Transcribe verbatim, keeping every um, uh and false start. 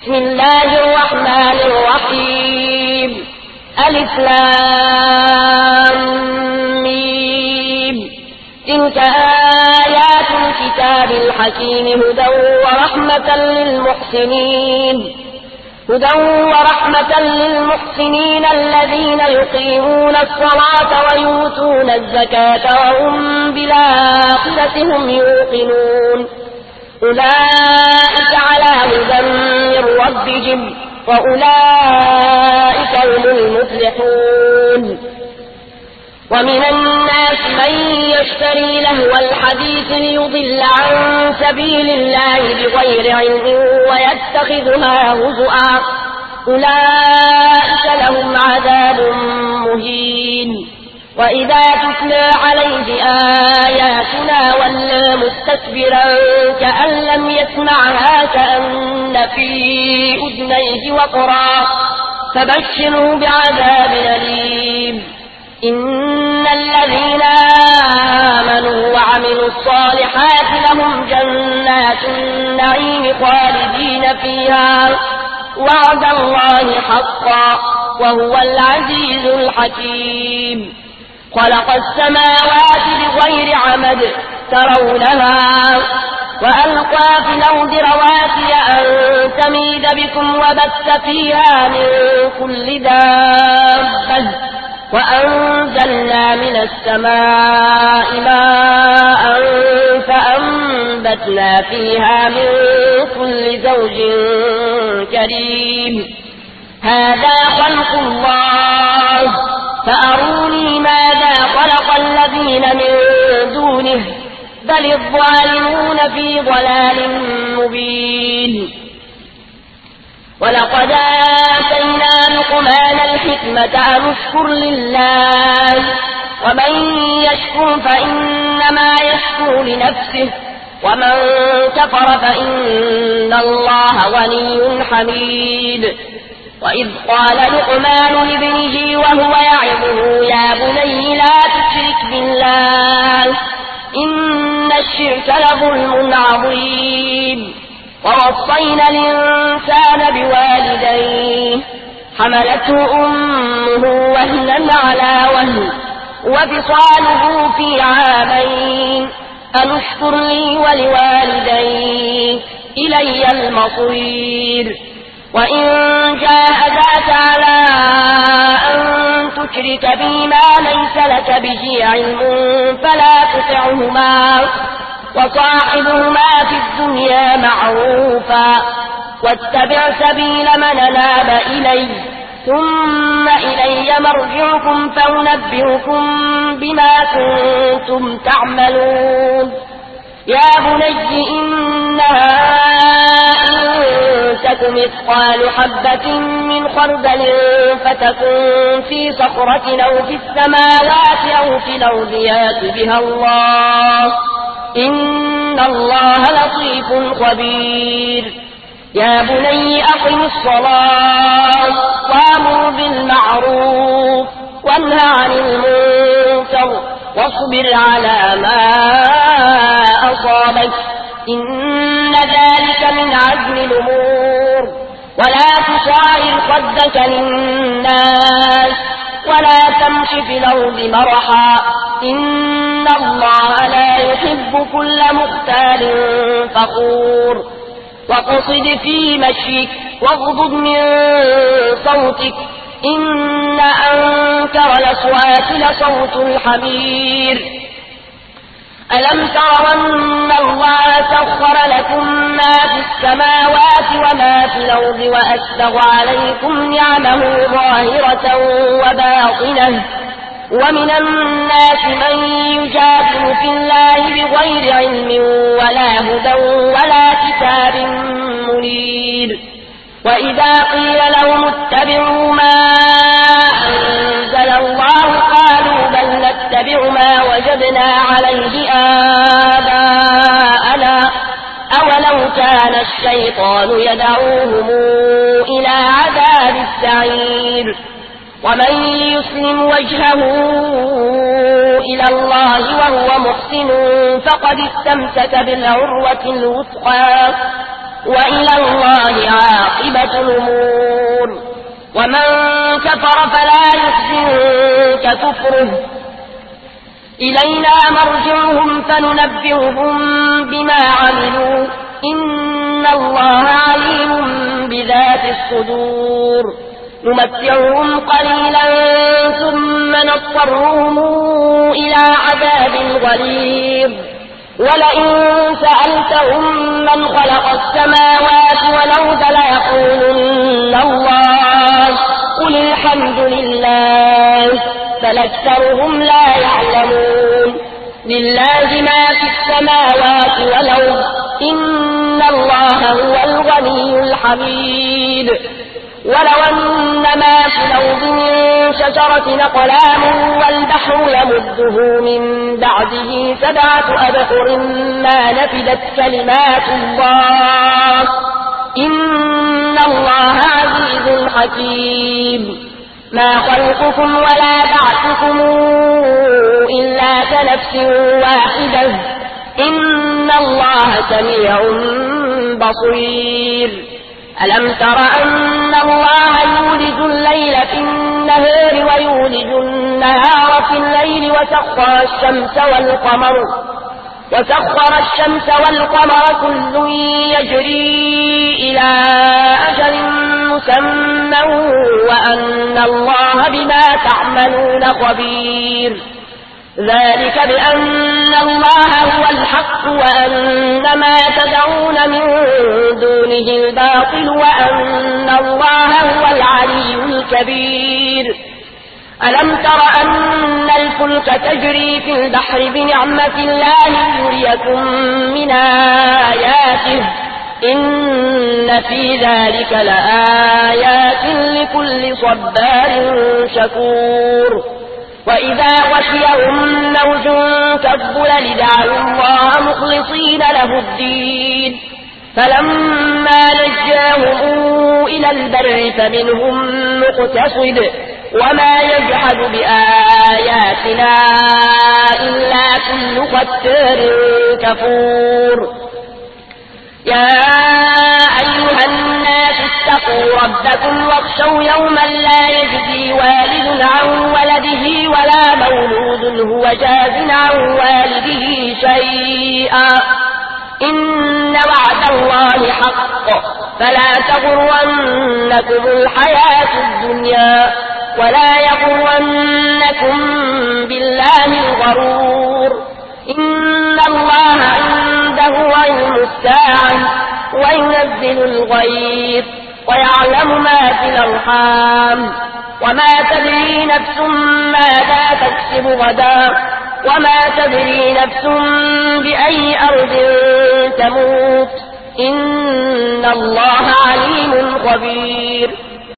بسم الله الرحمن الرحيم ألف لام ميم تلك آيات الكتاب الحكيم هدى ورحمة للمحسنين هدى ورحمة للمحسنين الذين يقيمون الصلاة ويؤتون الزكاة وهم بالآخرة هم يوقنون أولئك على هدى من ربهم وأولئك هم المفلحون ومن الناس من يشتري لهو الحديث ليضل عن سبيل الله بغير علم ويتخذها هزؤا أولئك لهم عذاب مهين وإذا تتلى عليه آياتنا ولى مستكبرا كأن لم يسمعها كأن في أذنيه وقرا فبشره بعذاب أليم إن الذين آمنوا وعملوا الصالحات لهم جنات النعيم خالدين فيها وعد الله حقا وهو العزيز الحكيم خلق السماوات بغير عمد ترونها وألقى في الأرض رواسي أن تميد بكم وبث فيها من كل دابة وأنزلنا من السماء ماء فأنبتنا فيها من كل زوج كريم هذا خلق الله فأروني ماذا خلق الذين من دونه بل الظالمون في ضلال مبين ولقد آتينا لقمان الحكمة أن اشكر لله ومن يشكر فإنما يشكر لنفسه ومن كفر فإن الله غني حميد وإذ قال لقمان لابنه وهو يعظه يا بني لا تشرك بالله إن الشرك لظلم عظيم ووصينا الإنسان بوالديه حملته أمه وهنا على وهن وفصاله في عامين أن اشكر لي ولوالدي إلي المصير وإن جاهداك على أن تشرك بي ما ليس لك به علم فلا تطعهما وصاحبهما في الدنيا معروفا واتبع سبيل من أناب إلي ثم إلي مرجعكم فأنبئكم بما كنتم تعملون يا بني إنها إن تك مثقال حبة من خردل فتكن في صخرة أو في السماوات أو في الأرض يأت بها الله إن الله لطيف خبير يا بني أقم الصلاة وأمر بالمعروف وانه عن المنكر واصبر على ما أصابك إن ذلك من عزم الأمور ولا تصاعر خدك للناس ولا تمش في الأرض مرحا إن الله لا يحب كل مختال فخور واقصد في مشيك واغضض من صوتك إن أنكر الأصوات لصوت الحمير ألم تروا أن الله سخر لكم ما في السماوات وما في الأرض وأسبغ عليكم نعمه ظاهرة وباطنة ومن الناس من يجادل في الله بغير علم ولا هدى ولا كتاب منير وإذا قيل لهم اتبعوا ما أنزل الله قالوا بل نتبع ما وجدنا عليه آباءنا أولو كان الشيطان يدعوهم إلى عذاب السعير ومن يسلم وجهه إلى الله وهو محسن فقد استمسك بالعروة الوثقى وإلى الله عاقبة يقومون ومن كفر فلا يحزنك كفره إلينا مرجعهم فننبئهم بما عملوا إن الله عليم بذات الصدور نمتعهم قليلا ثم نضطرهم إلى عذاب غليظ ولئن سألتهم من خلق السماوات والأرض ليقولن الله قل الحمد لله بل أكثرهم لا يعلمون لله ما في السماوات والأرض إن الله هو الغني الحميد ولو أن ما في الأرض من شجرة أقلام والبحر يمده من بعده سبعة أبحر ما نفدت كلمات الله إن الله عزيز حكيم ما خلقكم ولا بعثكم إلا كنفس واحدة إن الله سميع بصير ألم تر أن الله يولج الليل في النهار ويولج النهار في الليل وسخر الشمس والقمر وسخر الشمس والقمر كل يجري إلى أجل مسمى وأن الله بما تعملون خبير ذلك بأن الله هو الحق وأن ما تدعون من دونه الباطل وأن الله هو العلي الكبير ألم تر أن الفلك تجري في البحر بنعمة الله ليريكم من آياته إن في ذلك لآيات لكل صبار شكور وإذا غشيهم موج كالظلل دعوا الله مخلصين له الدين فلما نجاهم إلى البر فمنهم مقتصد وما يجحد بآياتنا إلا كل ختار كفور يا أيها الناس اتقوا ربكم واخشوا يوما لا يجزي والد عن ولده ولا مولود هو جاز عن والده شيئا إن وعد الله حق فلا تغرنكم الحياة الدنيا ولا يغرنكم بالله الغرور إن الله عنده علم الساعة وينزل الغيث ويعلم ما في الأرحام وما تدري نفس ماذا تكسب غدا وما تدري نفس بأي أرض تموت إن الله عليم خبير